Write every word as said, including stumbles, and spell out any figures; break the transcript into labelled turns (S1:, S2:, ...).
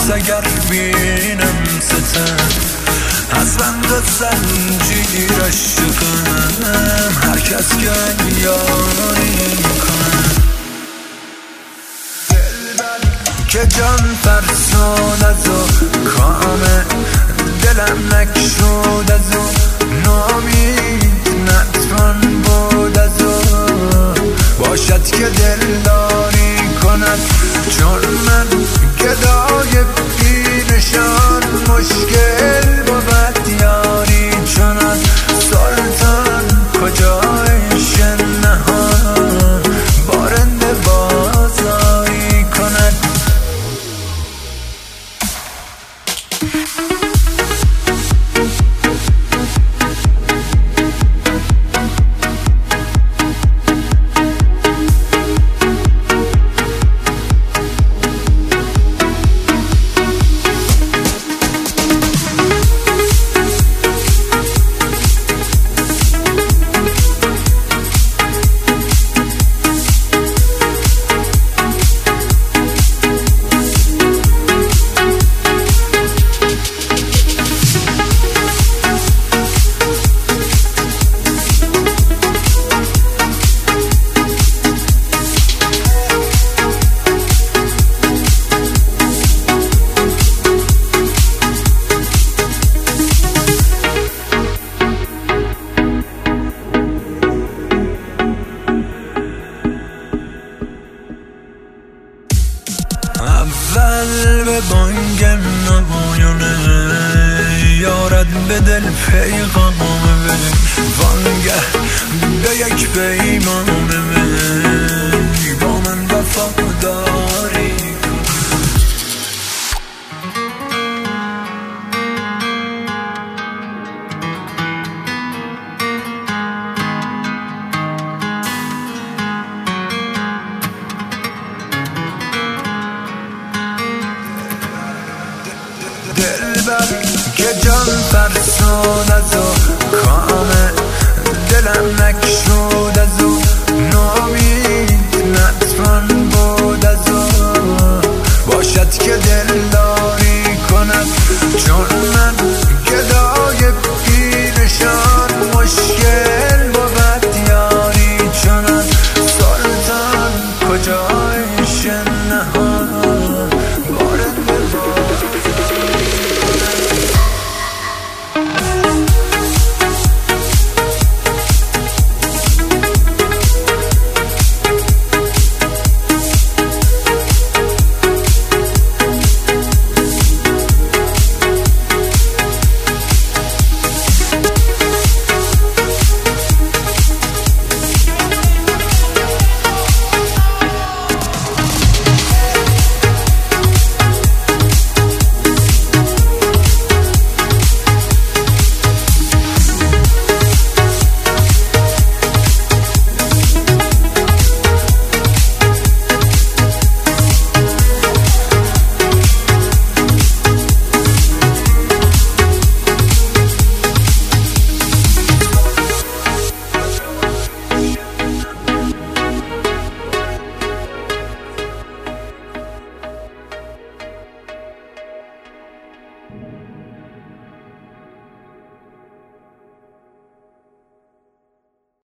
S1: پس اگر بینم ستم از بند زنجیرش کنم، هر کس که یاری کنم. که جان فرسود از او کامه، دلم نکشود از او نامید، نتوان بود از او باشد که دلداری کند. چون من گدای بینشان مشکل بود یاری چنان. سلطان کجایش نهان بارنده بازاری کند. اول به بانگ نمایانه یارد به دل پیغام من، وانگه به یک پیمان من با من وفاداری کن. دلبر که جان فرسود از او کامه، دلم نکشود از او نامید، نتوان بود از او باشد که دل